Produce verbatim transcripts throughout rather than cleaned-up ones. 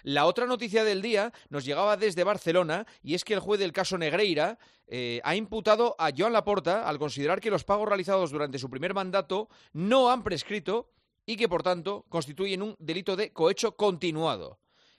La otra noticia del día nos llegaba desde Barcelona y es que el juez del caso Negreira eh, ha imputado a Joan Laporta al considerar que los pagos realizados durante su primer mandato no han prescrito y que, por tanto, constituyen un delito de cohecho continuado.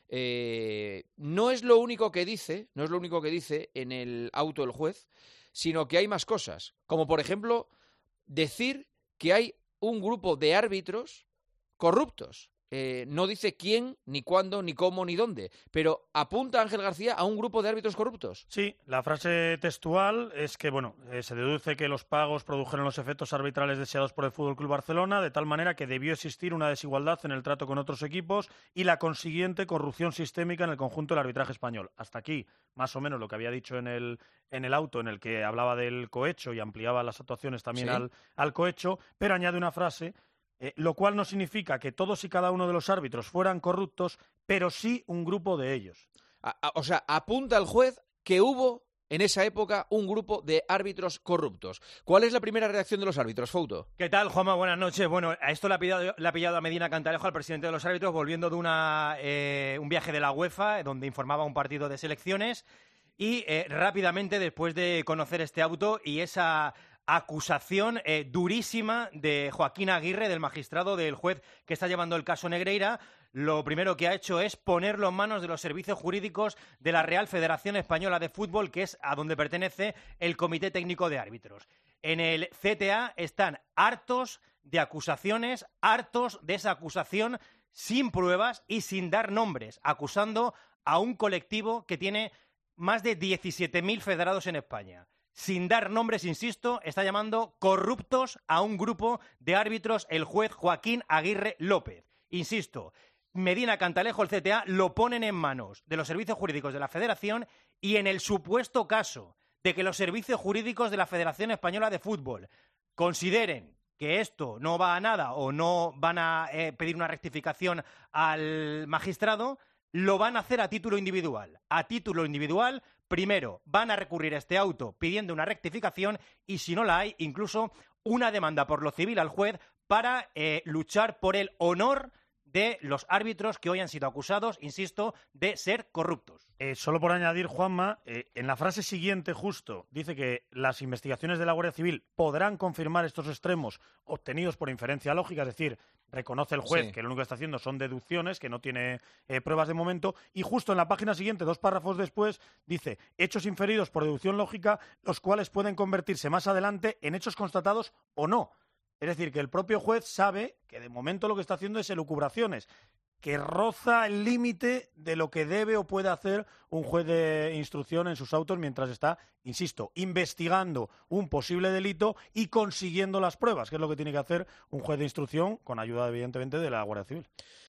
Eh, no es lo único que dice, no es lo único que dice en el auto el juez, sino que hay más cosas, como por ejemplo decir que hay un grupo de árbitros corruptos. Eh, no dice quién, ni cuándo, ni cómo, ni dónde, pero apunta Ángel García a un grupo de árbitros corruptos. Sí, la frase textual es que, bueno, eh, se deduce que los pagos produjeron los efectos arbitrales deseados por el F C Barcelona, de tal manera que debió existir una desigualdad en el trato con otros equipos y la consiguiente corrupción sistémica en el conjunto del arbitraje español. Hasta aquí, más o menos, lo que había dicho en el, en el auto, en el que hablaba del cohecho y ampliaba las actuaciones también ¿Sí? al, al cohecho, pero añade una frase... Eh, lo cual no significa que todos y cada uno de los árbitros fueran corruptos, pero sí un grupo de ellos. A, a, o sea, apunta el juez que hubo en esa época un grupo de árbitros corruptos. ¿Cuál es la primera reacción de los árbitros, Fouto? ¿Qué tal, Juanma? Buenas noches. Bueno, a esto le ha pillado, le ha pillado a Medina Cantalejo, al presidente de los árbitros, volviendo de una, eh, un viaje de la UEFA, donde informaba un partido de selecciones, y eh, rápidamente, después de conocer este auto y esa... acusación eh, durísima de Joaquín Aguirre, del magistrado, del juez que está llevando el caso Negreira, lo primero que ha hecho es ponerlo en manos de los servicios jurídicos de la Real Federación Española de Fútbol, que es a donde pertenece el Comité Técnico de Árbitros. En el C T A están hartos de acusaciones, hartos de esa acusación sin pruebas y sin dar nombres, acusando a un colectivo que tiene más de diecisiete mil federados en España. Sin dar nombres, insisto, está llamando corruptos a un grupo de árbitros el juez Joaquín Aguirre López. Insisto, Medina Cantalejo, el C T A, lo ponen en manos de los servicios jurídicos de la Federación y en el supuesto caso de que los servicios jurídicos de la Federación Española de Fútbol consideren que esto no va a nada o no van a eh, pedir una rectificación al magistrado, lo van a hacer a título individual. A título individual, primero, van a recurrir a este auto pidiendo una rectificación y, si no la hay, incluso una demanda por lo civil al juez para eh, luchar por el honor de los árbitros que hoy han sido acusados, insisto, de ser corruptos. Eh, solo por añadir, Juanma, eh, en la frase siguiente justo dice que las investigaciones de la Guardia Civil podrán confirmar estos extremos obtenidos por inferencia lógica, es decir, reconoce el juez sí. que lo único que está haciendo son deducciones, que no tiene eh, pruebas de momento, y justo en la página siguiente, dos párrafos después, dice hechos inferidos por deducción lógica, los cuales pueden convertirse más adelante en hechos constatados o no. Es decir, que el propio juez sabe que de momento lo que está haciendo es elucubraciones, que roza el límite de lo que debe o puede hacer un juez de instrucción en sus autos mientras está, insisto, investigando un posible delito y consiguiendo las pruebas, que es lo que tiene que hacer un juez de instrucción con ayuda, evidentemente, de la Guardia Civil.